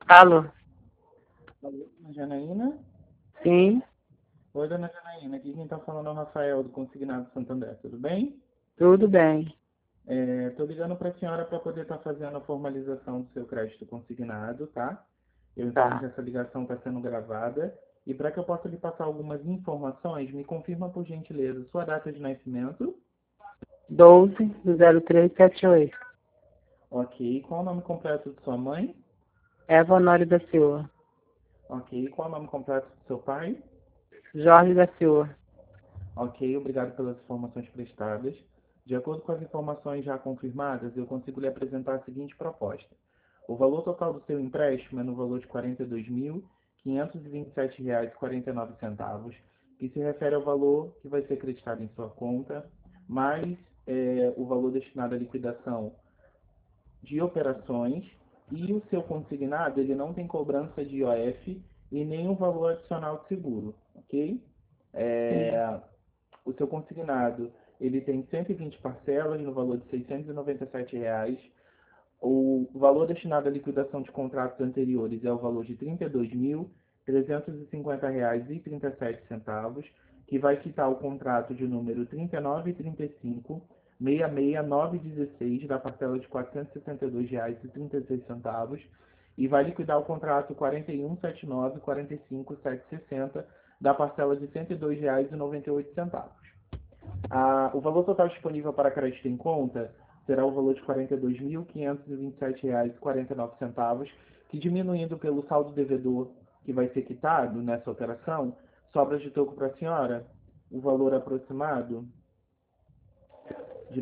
Alô? Alô, dona Janaína? Sim, Oi, dona Janaína. Aqui quem está falando é o Rafael, do Consignado Santander. Tudo bem? tudo bem. Estou ligando para a senhora para poder estar fazendo a formalização do seu crédito consignado, tá? Eu informo que Tá. essa ligação está sendo gravada. E para que eu possa lhe passar algumas informações, me confirma, por gentileza, sua data de nascimento. 12/03/78. Ok. Qual o nome completo de sua mãe? Eva Honório da Silva. Ok. Qual o nome completo do seu pai? Jorge da Silva. Ok, obrigado pelas informações prestadas. De acordo com as informações já confirmadas, eu consigo lhe apresentar a seguinte proposta. O valor total do seu empréstimo é no valor de R$ 42.527,49, que se refere ao valor que vai ser acreditado em sua conta, mais o valor destinado à liquidação de operações, e o seu consignado ele não tem cobrança de IOF e nem o valor adicional de seguro, ok? Sim. O seu consignado ele tem 120 parcelas no valor de R$ 697. O valor destinado à liquidação de contratos anteriores é o valor de R$ 32.350,37, que vai quitar o contrato de número 39.35.66916 da parcela de R$ 462,36 e vai liquidar o contrato 41.79.45.760 da parcela de R$ 102,98. O valor total disponível para crédito em conta será o valor de R$ 42.527,49, que diminuindo pelo saldo devedor que vai ser quitado nessa operação, sobra de toco para a senhora o valor aproximado de R$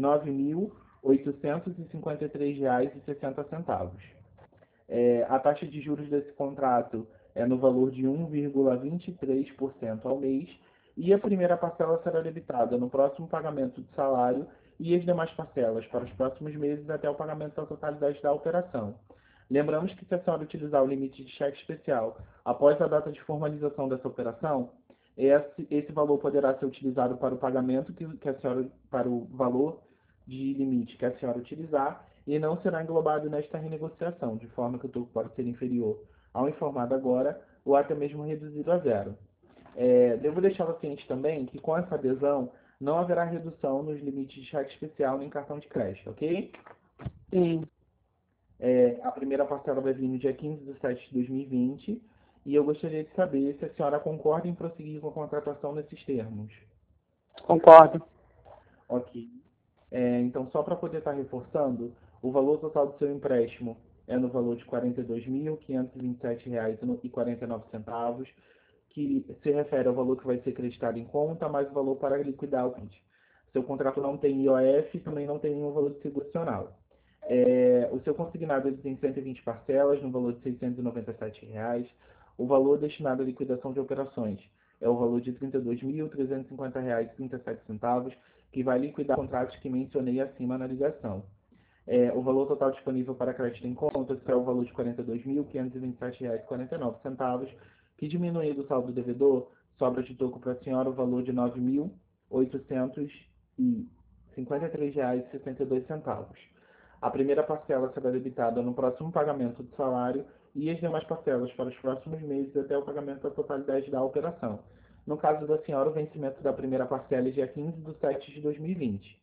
9.853,60. A taxa de juros desse contrato é no valor de 1,23% ao mês e a primeira parcela será debitada no próximo pagamento de salário e as demais parcelas para os próximos meses até o pagamento da totalidade da operação. Lembramos que se a senhora utilizar o limite de cheque especial após a data de formalização dessa operação, esse valor poderá ser utilizado para o pagamento para o valor de limite que a senhora utilizar e não será englobado nesta renegociação, de forma que o toco pode ser inferior ao informado agora ou até mesmo reduzido a zero. Devo deixá-la ciente também que com essa adesão não haverá redução nos limites de cheque especial nem cartão de crédito, ok? Sim. A primeira parcela vai vir no dia 15/7/2020 e eu gostaria de saber se a senhora concorda em prosseguir com a contratação nesses termos. Concordo. Ok. Então, só para poder estar reforçando, o valor total do seu empréstimo é no valor de R$ 42.527,49, que se refere ao valor que vai ser acreditado em conta, mais o valor para liquidar o cliente. Seu contrato não tem IOF e também não tem nenhum valor de seguro adicional. O seu consignado ele tem 120 parcelas no valor de R$ 697. O valor destinado à liquidação de operações é o valor de R$ 32.350,37, que vai liquidar contratos que mencionei acima na ligação. O valor total disponível para crédito em conta será o valor de R$ 42.527,49, que diminuindo o saldo devedor, sobra de toco para a senhora o valor de R$ 9.853,62. A primeira parcela será debitada no próximo pagamento do salário e as demais parcelas para os próximos meses até o pagamento da totalidade da operação. No caso da senhora, o vencimento da primeira parcela é dia 15/7/2020.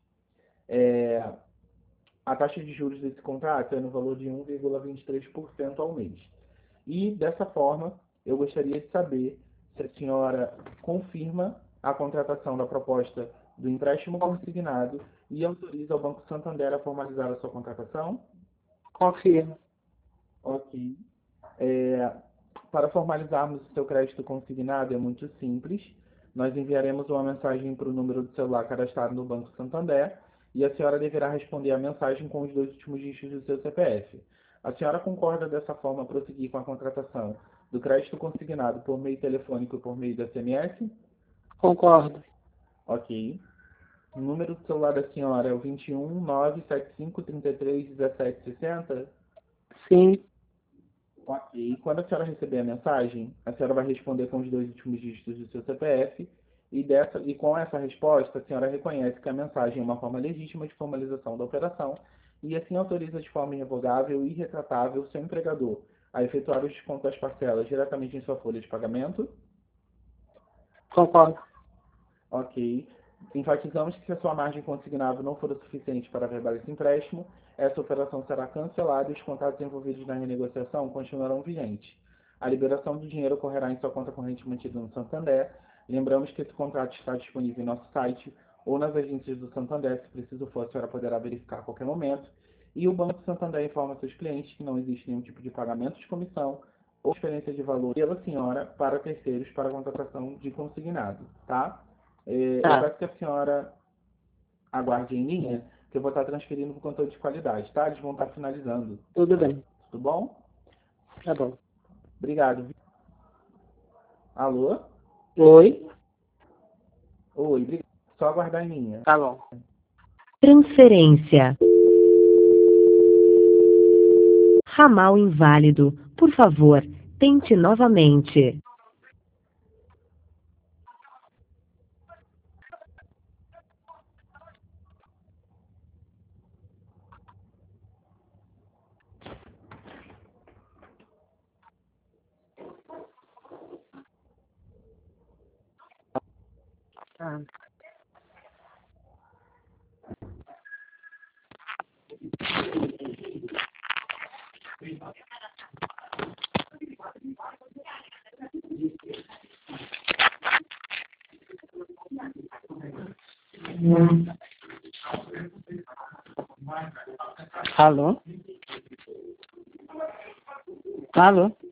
A taxa de juros desse contrato é no valor de 1,23% ao mês. E, dessa forma, eu gostaria de saber se a senhora confirma a contratação da proposta do empréstimo consignado e autoriza o Banco Santander a formalizar a sua contratação. Confirmo. Ok. Para formalizarmos o seu crédito consignado é muito simples. Nós enviaremos uma mensagem para o número do celular cadastrado no Banco Santander e a senhora deverá responder a mensagem com os dois últimos dígitos do seu CPF. A senhora concorda dessa forma prosseguir com a contratação do crédito consignado por meio telefônico e por meio do SMS? Concordo. Ok. O número do celular da senhora é o 21 975 33 17 60? Sim. Ok. E quando a senhora receber a mensagem, a senhora vai responder com os dois últimos dígitos do seu CPF e com essa resposta, a senhora reconhece que a mensagem é uma forma legítima de formalização da operação e assim autoriza de forma irrevogável e irretratável o seu empregador a efetuar o desconto das parcelas diretamente em sua folha de pagamento? Concordo. Ok. Enfatizamos que se a sua margem consignável não for o suficiente para averbar esse empréstimo, essa operação será cancelada e os contratos envolvidos na renegociação continuarão vigentes. A liberação do dinheiro ocorrerá em sua conta corrente mantida no Santander. Lembramos que esse contrato está disponível em nosso site ou nas agências do Santander, se preciso for, a senhora poderá verificar a qualquer momento. E o Banco Santander informa seus clientes que não existe nenhum tipo de pagamento de comissão ou transferência de valor pela senhora para terceiros para a contratação de consignado, tá? Eu Tá. peço que a senhora aguarde em linha, que eu vou estar transferindo para o controle de qualidade, tá? Eles vão estar finalizando. Tudo bem. Tudo bom? Tá bom. Obrigado. Alô? Oi? Oi, obrigado. Só aguardar em linha. Tá bom. Transferência. Ramal inválido. Por favor, tente novamente. Tá. Alô? Alô?